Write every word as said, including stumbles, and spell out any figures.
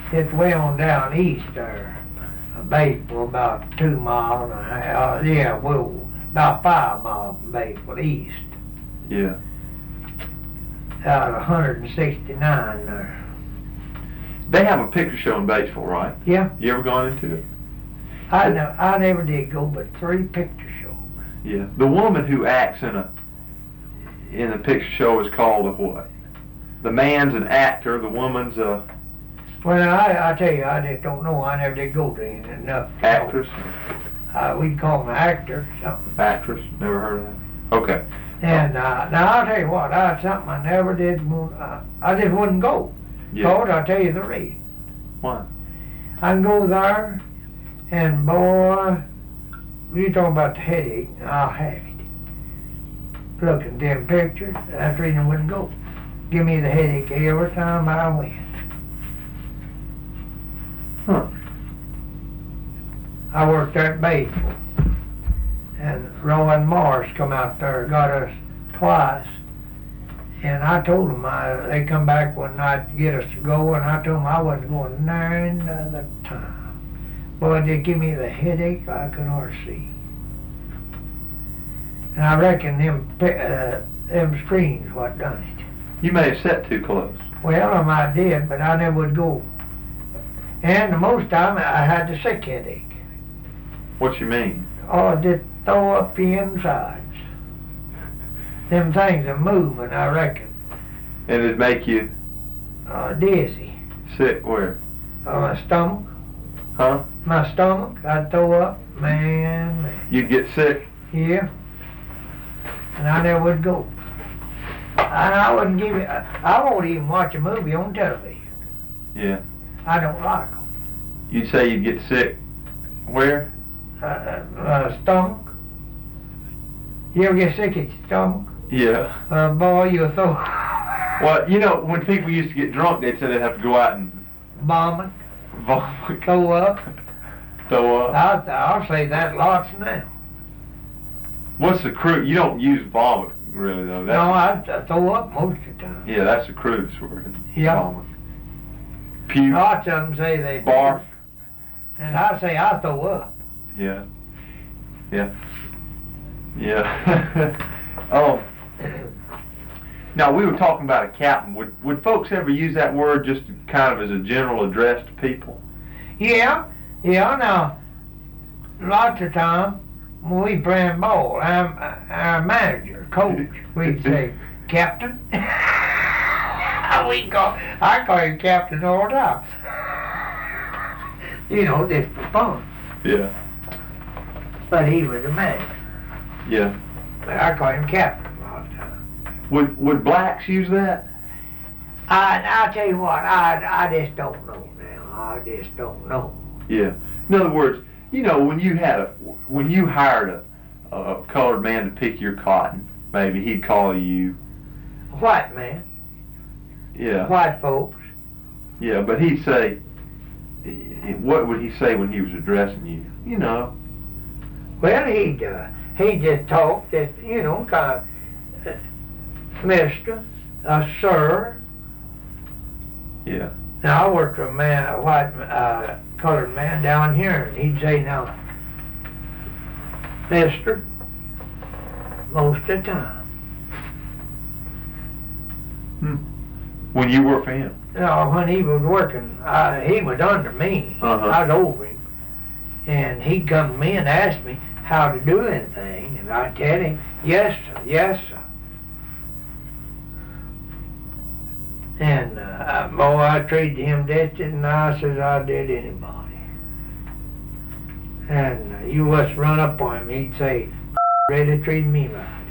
it's way on down east there. Batesville, about two miles and a half. Uh, yeah, well, about five miles from Batesville east. Yeah. Out of one sixty-nine there. They have a picture show in Batesville, right? Yeah. You ever gone into it? I know. I never did go, but three picture shows. Yeah. The woman who acts in a in the picture show is called a what? The man's an actor. The woman's a Well, I I tell you, I just don't know. I never did go to any enough. actress. Uh, we'd call him an actor, something. Actress. Never heard of that. Okay. And uh, now I'll tell you what. I something I never did. Uh, I just wouldn't go. Yeah. Cause I'll tell you the reason. Why? I can go there, and boy, you talking about the headache? I'll have it. Look at them pictures. That's the reason I wouldn't go. Give me the headache every time I went. Huh. I worked there at Batesville, and Rowan Morris come out there, got us twice, and I told them I, they come back one night to get us to go, and I told them I wasn't going there another time. Boy, they give me the headache I could hardly see. And I reckon them uh, them screens what done it. You may have sat too close. Well, I might did, but I never would go. And the most time I had the sick headache. What you mean? Oh, just throw up the insides. Them things are moving, I reckon. And it'd make you Uh, dizzy. sick where? Uh, my stomach. Huh? My stomach, I'd throw up. Man, man. You'd get sick? Yeah. And I never would go. And I wouldn't give it, I, I won't even watch a movie on television. Yeah. I don't like them. You'd say you'd get sick where? Uh, uh, uh, stomach. You ever get sick at your stomach? Yeah. Uh, boy, you'll throw Well, you know, when people used to get drunk, they'd say they'd have to go out and vomit, vomit, throw up. throw up. I'll, I'll say that lots now. What's the crude? You don't use vomit, really, though. That's No, I, I throw up most of the time. Yeah, that's the crudest word. Yeah. Vomit. Puke. Lots of them say they do. Barf. And I say I throw up. Yeah. Yeah. Yeah. Oh. Now, we were talking about a captain. Would would folks ever use that word just kind of as a general address to people? Yeah, yeah, now, lots of time when we playing ball, I'm our manager, coach, we'd say, Captain. we call, I call him Captain all the time. You know, just for fun. Yeah. But he was a manager. Yeah. But I call him Captain all the time. Would would blacks use that? I, I'll tell you what, I, I just don't know now. I just don't know. Yeah. In other words, you know, when you had a when you hired a, a colored man to pick your cotton, maybe he'd call you. White man. Yeah. White folks. Yeah, but he'd say, what would he say when he was addressing you? You know. Well, he'd uh, he just talk, just you know, kind of, uh, Mister, uh, Sir. Yeah. Now I worked with a man, a white, uh, colored man down here, and he'd say, "Now, Mister," most of the time. Hmm. When you worked for him? You know, when he was working, uh, he was under me. Uh-huh. I was over him, and he'd come to me and ask me how to do anything, and I'd tell him, "Yes, sir, yes, sir." And uh, boy, I treated him just as nice as I did anybody. And uh, you was run up on him, he'd say, "Ready to treat me right."